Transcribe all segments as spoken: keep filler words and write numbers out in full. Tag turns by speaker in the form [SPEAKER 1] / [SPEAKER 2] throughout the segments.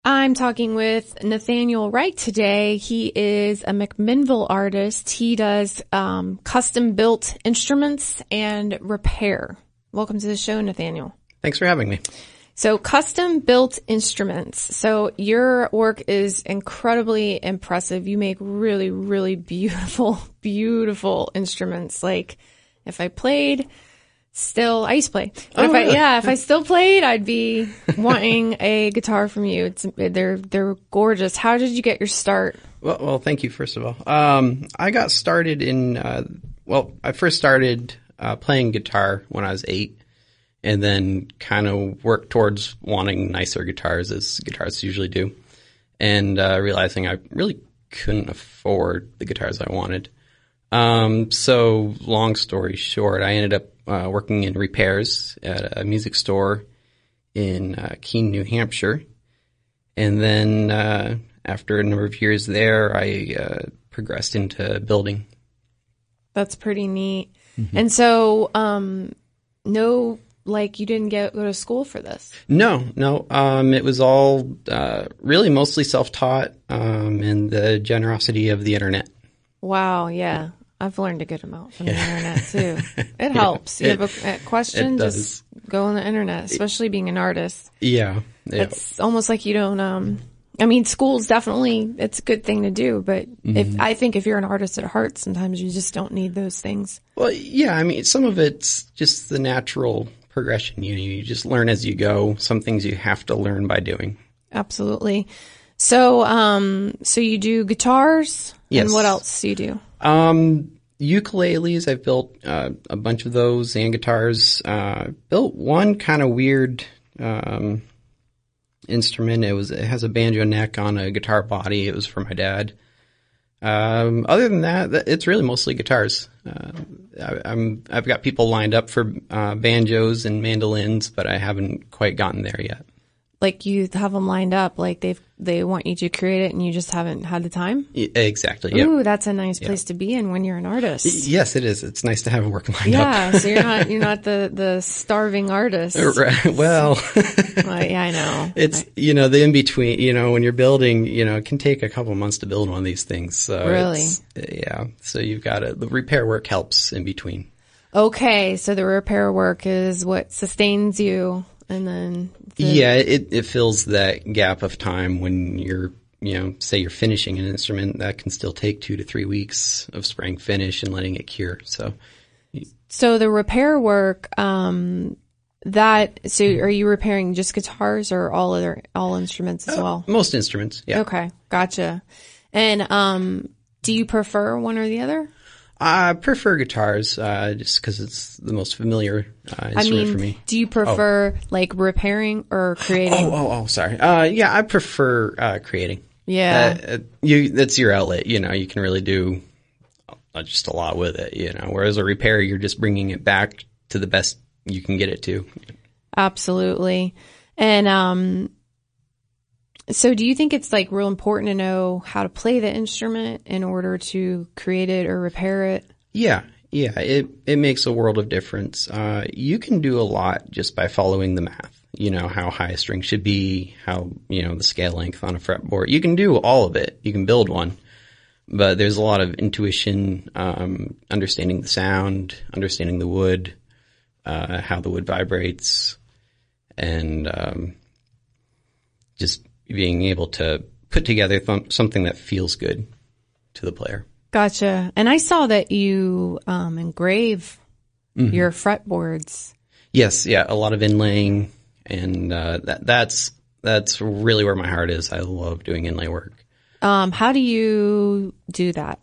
[SPEAKER 1] I'm talking with Nathaniel Wright today. He is a McMinnville artist. He does um, custom-built instruments and repair. Welcome to the show, Nathaniel.
[SPEAKER 2] Thanks for having me.
[SPEAKER 1] So custom-built instruments. So your work is incredibly impressive. You make really, really beautiful, beautiful instruments. Like if I played... Still, I used to play. But
[SPEAKER 2] Oh,
[SPEAKER 1] if I,
[SPEAKER 2] really?
[SPEAKER 1] yeah, if I still played, I'd be wanting a guitar from you. It's, they're, they're gorgeous. How did you get your start?
[SPEAKER 2] Well, well, thank you, first of all. Um, I got started in, uh, well, I first started uh, playing guitar when I was eight, and then kind of worked towards wanting nicer guitars, as guitarists usually do, and uh, realizing I really couldn't afford the guitars I wanted. Um, so, long story short, I ended up uh, working in repairs at a music store in uh, Keene, New Hampshire. And then uh, after a number of years there, I uh, progressed into building.
[SPEAKER 1] That's pretty neat.
[SPEAKER 2] Mm-hmm.
[SPEAKER 1] And so, um, no, like you didn't get go to school for this?
[SPEAKER 2] No, no. Um, it was all uh, really mostly self-taught um, and the generosity of the internet.
[SPEAKER 1] Wow, yeah. I've learned a good amount from
[SPEAKER 2] Yeah.
[SPEAKER 1] the internet too. It helps. You
[SPEAKER 2] It-
[SPEAKER 1] have a, a question,
[SPEAKER 2] it does.
[SPEAKER 1] just go on the internet, especially being an artist.
[SPEAKER 2] Yeah. yeah.
[SPEAKER 1] It's almost like you don't, um, I mean, school's definitely, it's a good thing to do, but if, I think if you're an artist at heart, sometimes you just don't need those things.
[SPEAKER 2] Well, yeah, I mean, some of it's just the natural progression. You know, you just learn as you go. Some things you have to learn by doing.
[SPEAKER 1] Absolutely. So, um, so you do guitars?
[SPEAKER 2] Yes.
[SPEAKER 1] And what else do you do?
[SPEAKER 2] Um, ukuleles, I've built uh, a bunch of those, and guitars. Uh, built one kind of weird um, instrument. It was it has a banjo neck on a guitar body. It was for my dad. Um, other than that, th- it's really mostly guitars. Uh, I, I'm I've got people lined up for uh, banjos and mandolins, but I haven't quite gotten there yet.
[SPEAKER 1] Like you have them lined up, like they've, they want you to create it and you just haven't had the time?
[SPEAKER 2] Y- Exactly. Yep.
[SPEAKER 1] Ooh, that's a nice place to be in when you're an artist.
[SPEAKER 2] Yes, it is. It's nice to have work lined
[SPEAKER 1] Yeah,
[SPEAKER 2] up.
[SPEAKER 1] so you're not, you're not the, the starving artist.
[SPEAKER 2] Right. Well,
[SPEAKER 1] Well, yeah, I know.
[SPEAKER 2] it's, you know, the in-between, you know, when you're building, you know, it can take a couple months to build one of these things. So
[SPEAKER 1] Really?
[SPEAKER 2] it's- yeah. So you've got to, the repair work helps in between.
[SPEAKER 1] Okay, so the repair work is what sustains you, and then the,
[SPEAKER 2] Yeah, it, it fills that gap of time when you're, you know, say you're finishing an instrument that can still take two to three weeks of spraying finish and letting it cure. So
[SPEAKER 1] So the repair work, um, that so are you repairing just guitars or all other all instruments as well?
[SPEAKER 2] most instruments, yeah.
[SPEAKER 1] Okay, gotcha. And um, do you prefer one or the other?
[SPEAKER 2] I prefer guitars, uh, just because it's the most familiar uh, instrument
[SPEAKER 1] I mean,
[SPEAKER 2] for me.
[SPEAKER 1] do you prefer like repairing or creating?
[SPEAKER 2] Oh, oh, oh, sorry. Uh, yeah, I prefer uh, creating.
[SPEAKER 1] Yeah.
[SPEAKER 2] Uh, uh, you, that's your outlet. You know, you can really do uh, just a lot with it. You know, whereas a repair, you're just bringing it back to the best you can get it to.
[SPEAKER 1] Absolutely. And um, so do you think it's like real important to know how to play the instrument in order to create it or repair it?
[SPEAKER 2] Yeah, yeah. It it makes a world of difference. Uh, you can do a lot just by following the math. You know, how high a string should be, how, you know, the scale length on a fretboard. You can do all of it. You can build one. But there's a lot of intuition, um, understanding the sound, understanding the wood, uh, how the wood vibrates, and um, just being able to put together th- something that feels good to the player.
[SPEAKER 1] Gotcha. And I saw that you um, engrave
[SPEAKER 2] Mm-hmm.
[SPEAKER 1] your fretboards.
[SPEAKER 2] Yes, yeah, a lot of inlaying, and uh, that, that's that's really where my heart is. I love doing inlay work.
[SPEAKER 1] Um, how do you do that?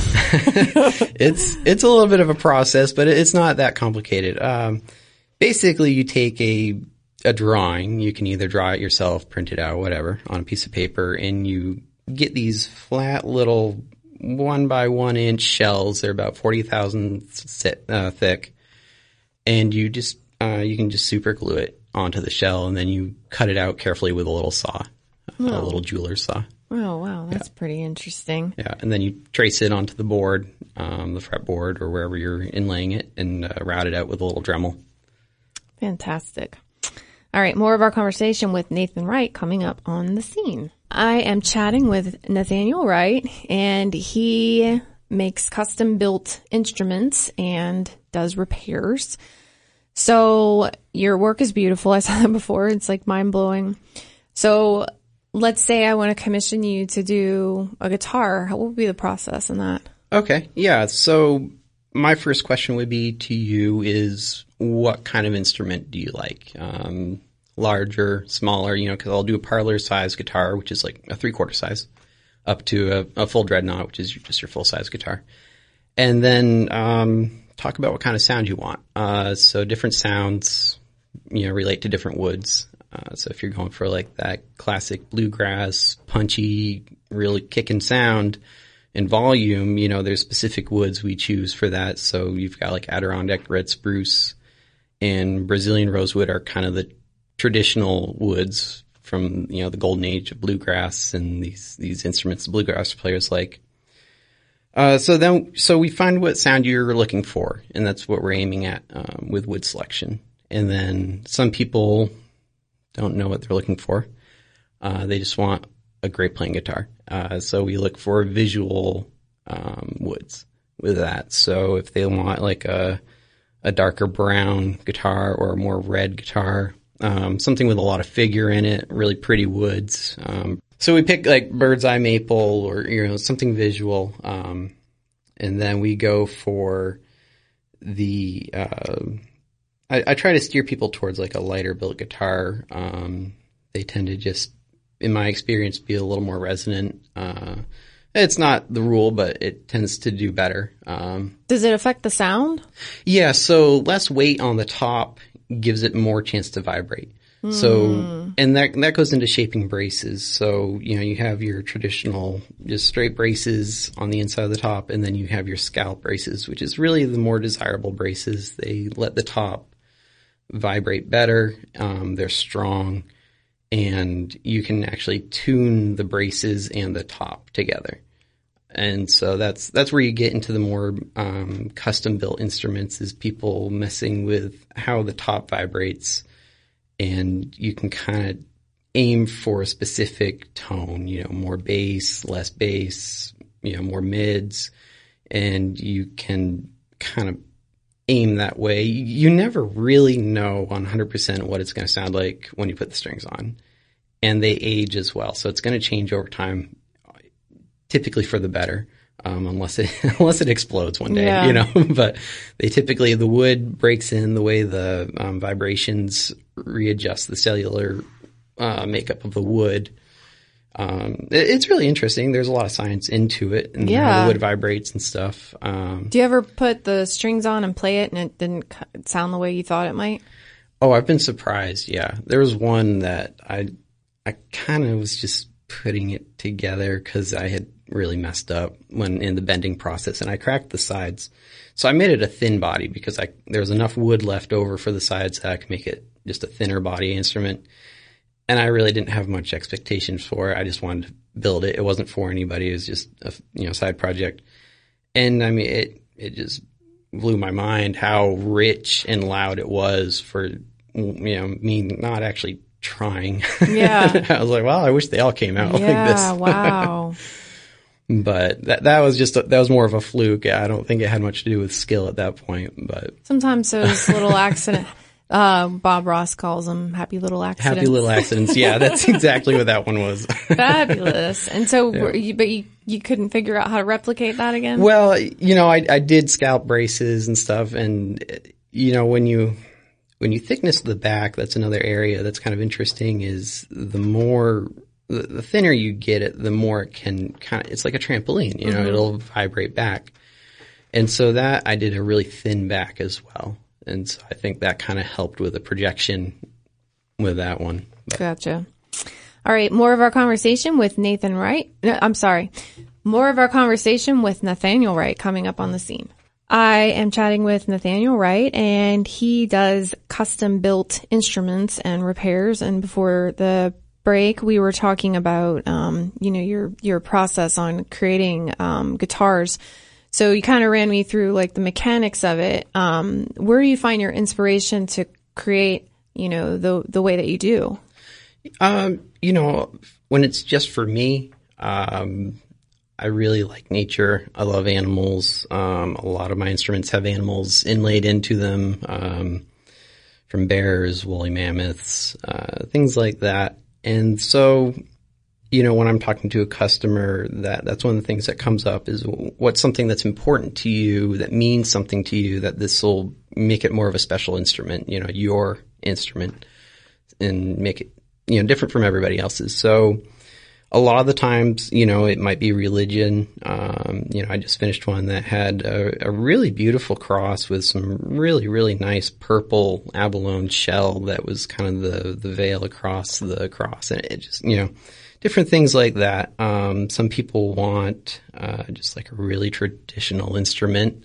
[SPEAKER 2] It's it's a little bit of a process, but it's not that complicated. Um, basically, you take a a drawing. You can either draw it yourself, print it out, whatever, on a piece of paper, and you get these flat little one by one inch shells. They're about forty thousand uh, thick, and you just uh, you can just super glue it onto the shell, and then you cut it out carefully with a little saw, a little jeweler's saw.
[SPEAKER 1] Oh, wow. That's pretty interesting.
[SPEAKER 2] Yeah, and then you trace it onto the board, um, the fretboard, or wherever you're inlaying it, and uh, route it out with a little Dremel.
[SPEAKER 1] Fantastic. All right, more of our conversation with Nathan Wright coming up on the scene. I am chatting with Nathaniel Wright, and he makes custom-built instruments and does repairs. So your work is beautiful. I saw that before. It's like mind-blowing. So let's say I want to commission you to do a guitar. What would be the process in that?
[SPEAKER 2] Okay, yeah. So my first question would be to you is, what kind of instrument do you like? Um, larger, smaller, you know, because I'll do a parlor size guitar, which is like a three quarter size, up to a, a full dreadnought, which is just your full size guitar. And then um, talk about what kind of sound you want. Uh, so different sounds, you know, relate to different woods. Uh, so if you're going for like that classic bluegrass, punchy, really kicking sound and volume, you know, there's specific woods we choose for that. So you've got like Adirondack red spruce and Brazilian rosewood are kind of the traditional woods from, you know, the golden age of bluegrass and these, these instruments the bluegrass players like. Uh, so then, so we find what sound you're looking for, and that's what we're aiming at, um, with wood selection. And then some people don't know what they're looking for. Uh, they just want a great playing guitar. Uh, so we look for visual, um, woods with that. So if they want like a, a darker brown guitar or a more red guitar, um, something with a lot of figure in it, really pretty woods. Um, so we pick like bird's eye maple or, you know, something visual. Um, and then we go for the, uh, I, I try to steer people towards like a lighter built guitar. Um, they tend to just, in my experience, be a little more resonant. Uh, it's not the rule, but it tends to do better. Um,
[SPEAKER 1] Does it affect the sound?
[SPEAKER 2] Yeah. So less weight on the top gives it more chance to vibrate. Mm. So, and that, that goes into shaping braces. So, you know, you have your traditional just straight braces on the inside of the top, and then you have your scallop braces, which is really the more desirable braces. They let the top vibrate better. Um, they're strong, and you can actually tune the braces and the top together. And so that's, that's where you get into the more, um, custom built instruments, is people messing with how the top vibrates, and you can kind of aim for a specific tone, you know, more bass, less bass, you know, more mids, and you can kind of aim that way. You never really know one hundred percent what it's going to sound like when you put the strings on, and they age as well. So it's going to change over time, typically for the better, um, unless it, unless it explodes one day,
[SPEAKER 1] yeah.
[SPEAKER 2] you know, but they typically, the wood breaks in the way the, um, vibrations readjust the cellular, uh, makeup of the wood. Um, it, it's really interesting. There's a lot of science into it and
[SPEAKER 1] yeah.
[SPEAKER 2] how the wood vibrates and stuff. Um,
[SPEAKER 1] Do you ever put the strings on and play it and it didn't sound the way you thought it might?
[SPEAKER 2] Oh, I've been surprised. Yeah. There was one that I, I kind of was just putting it together because I had really messed up when in the bending process, and I cracked the sides. So I made it a thin body because I, there was enough wood left over for the sides that I could make it just a thinner body instrument. And I really didn't have much expectations for it. I just wanted to build it. It wasn't for anybody. It was just a, you know, side project. And I mean, it, it just blew my mind how rich and loud it was for, you know, me not actually trying.
[SPEAKER 1] Yeah.
[SPEAKER 2] I was like, well, I wish they all came out
[SPEAKER 1] yeah,
[SPEAKER 2] like this.
[SPEAKER 1] Wow.
[SPEAKER 2] But that, that was just, a, that was more of a fluke. I don't think it had much to do with skill at that point, but.
[SPEAKER 1] Sometimes those little accident, uh, Bob Ross calls them happy little accidents.
[SPEAKER 2] Happy little accidents. Yeah, that's exactly what that one was.
[SPEAKER 1] Fabulous. And so,
[SPEAKER 2] Yeah.
[SPEAKER 1] were you, but you, you couldn't figure out how to replicate that again?
[SPEAKER 2] Well, you know, I, I did scalp braces and stuff, and, you know, when you, when you thickness the back, that's another area that's kind of interesting, is the more, the, the thinner you get it, the more it can kind of, it's like a trampoline, you know, mm-hmm. it'll vibrate back. And so that, I did a really thin back as well. And so I think that kind of helped with the projection with that one. But.
[SPEAKER 1] Gotcha. All right. More of our conversation with Nathan Wright. No, I'm sorry. More of our conversation with Nathaniel Wright coming up on the scene. I am chatting with Nathaniel Wright, and he does custom built instruments and repairs. And before the break, we were talking about, um, you know, your, your process on creating, um, guitars. So you kind of ran me through like the mechanics of it. Um, where do you find your inspiration to create you know, the the way that you do?
[SPEAKER 2] Um, you know, when it's just for me, um, I really like nature. I love animals. Um, a lot of my instruments have animals inlaid into them, um, from bears, woolly mammoths, uh, things like that. And so, you know, when I'm talking to a customer, that that's one of the things that comes up is what's something that's important to you, that means something to you, that this will make it more of a special instrument, you know, your instrument, and make it, you know, different from everybody else's. So a lot of the times, you know, it might be religion. Um, you know, I just finished one that had a, a really beautiful cross with some really, really nice purple abalone shell that was kind of the, the veil across the cross. And it just, you know, different things like that. Um, some people want, uh, just like a really traditional instrument.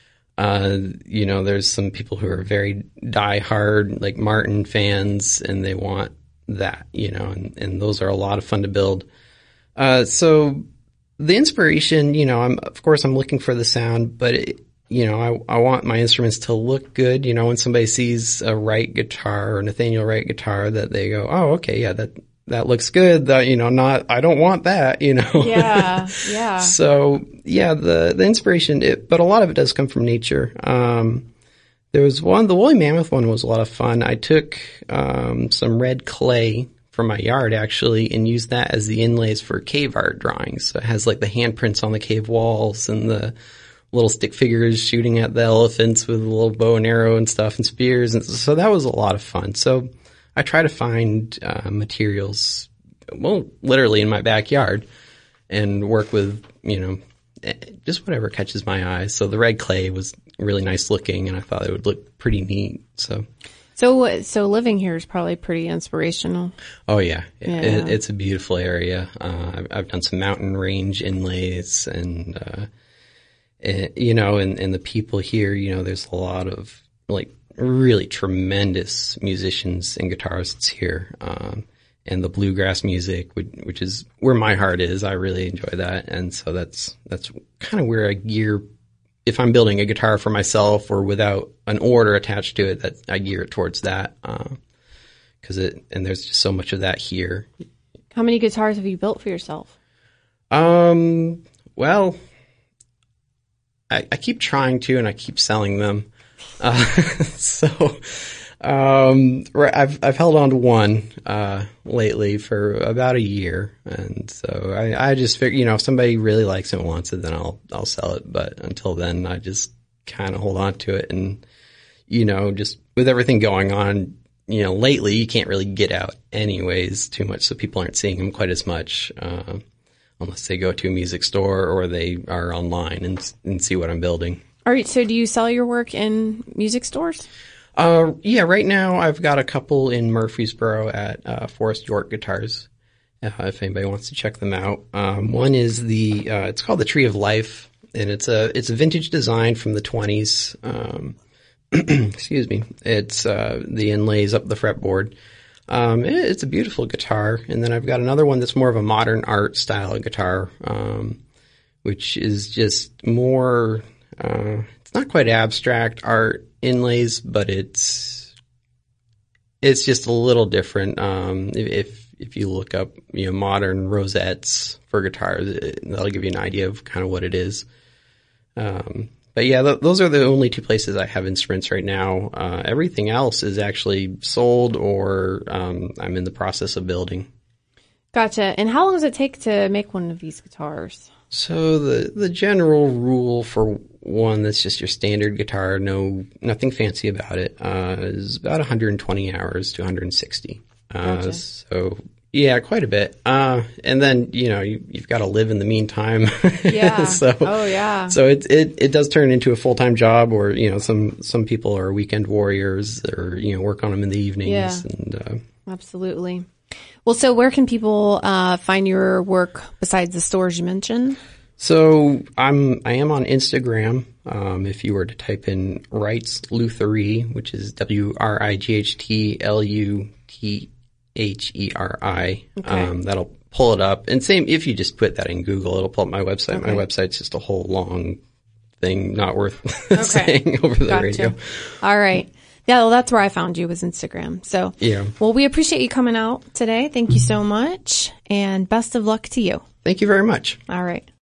[SPEAKER 2] Uh, you know, there's some people who are very diehard, like Martin fans, and they want that, you know, and, and those are a lot of fun to build. Uh, so the inspiration, you know, I'm, of course I'm looking for the sound, but it, you know, I, I want my instruments to look good. You know, when somebody sees a Wright guitar or Nathaniel Wright guitar, that they go, oh, okay, yeah, that, that looks good. That, you know, not, I don't want that, you know.
[SPEAKER 1] Yeah, yeah.
[SPEAKER 2] So yeah, the, the inspiration, it, but a lot of it does come from nature. Um, There was one, the woolly mammoth one was a lot of fun. I took um, some red clay from my yard, actually, and used that as the inlays for cave art drawings. So it has like the handprints on the cave walls and the little stick figures shooting at the elephants with a little bow and arrow and stuff and spears. And so that was a lot of fun. So I try to find uh, materials, well, literally in my backyard, and work with, you know, just whatever catches my eye. So the red clay was really nice looking, and I thought it would look pretty neat. So,
[SPEAKER 1] so, so living here is probably pretty inspirational.
[SPEAKER 2] Oh yeah,
[SPEAKER 1] yeah.
[SPEAKER 2] It, it's a beautiful area. Uh, I've, I've done some mountain range inlays, and uh, it, you know, and, and the people here, you know, there's a lot of like really tremendous musicians and guitarists here. Um, and the bluegrass music, which, which is where my heart is. I really enjoy that. And so that's, that's kind of where I gear, if I'm building a guitar for myself or without an order attached to it, that I gear it towards that. Um, cause it, and there's just so much of that here.
[SPEAKER 1] How many guitars have you built for yourself?
[SPEAKER 2] Um, well, I, I keep trying to, and I keep selling them. Uh, so, Um, I've, I've held on to one, uh, lately for about a year. And so I, I just figure, you know, if somebody really likes it and wants it, then I'll, I'll sell it. But until then, I just kind of hold on to it. And, you know, just with everything going on, you know, lately you can't really get out anyways too much. So people aren't seeing them quite as much, uh, unless they go to a music store or they are online and, and see what I'm building. All
[SPEAKER 1] right. So do you sell your work in music stores?
[SPEAKER 2] Uh, yeah, right now I've got a couple in Murfreesboro at, uh, Forrest York Guitars. Uh, if anybody wants to check them out. Um, one is the, uh, it's called the Tree of Life, and it's a, it's a vintage design from the twenties. Um, excuse me. It's, uh, the inlays up the fretboard. Um, it, it's a beautiful guitar. And then I've got another one that's more of a modern art style guitar, um, which is just more, uh, it's not quite abstract art inlays, but it's it's just a little different. Um, if if you look up, you know, modern rosettes for guitars, it, that'll give you an idea of kind of what it is. Um, but yeah, th- those are the only two places I have instruments right now. Uh, everything else is actually sold, or um, I'm in the process of building.
[SPEAKER 1] Gotcha. And how long does it take to make one of these guitars?
[SPEAKER 2] So the the general rule for one that's just your standard guitar, no nothing fancy about it, uh, is about one hundred twenty hours to one hundred sixty. Uh,
[SPEAKER 1] gotcha.
[SPEAKER 2] So yeah, quite a bit. Uh, and then, you know, you, you've got to live in the meantime.
[SPEAKER 1] Yeah.
[SPEAKER 2] so,
[SPEAKER 1] oh yeah.
[SPEAKER 2] So it, it, it does turn into a full-time job, or, you know, some, some people are weekend warriors, or, you know, work on them in the evenings.
[SPEAKER 1] Yeah.
[SPEAKER 2] And, uh,
[SPEAKER 1] absolutely. Well, so where can people, uh, find your work besides the stores you mentioned?
[SPEAKER 2] So I'm, I am on Instagram. Um, if you were to type in Wright's Lutherie, which is W R I G H T L U T H E R I,
[SPEAKER 1] okay.
[SPEAKER 2] um, that'll pull it up. And same, if you just put that in Google, it'll pull up my website. Okay. My website's just a whole long thing, not worth
[SPEAKER 1] okay.
[SPEAKER 2] saying over the
[SPEAKER 1] gotcha.
[SPEAKER 2] radio.
[SPEAKER 1] All right. Yeah, well, that's where I found you, was Instagram. So,
[SPEAKER 2] Yeah.
[SPEAKER 1] Well, we appreciate you coming out today. Thank you so much, and best of luck to you.
[SPEAKER 2] Thank you very much.
[SPEAKER 1] All right.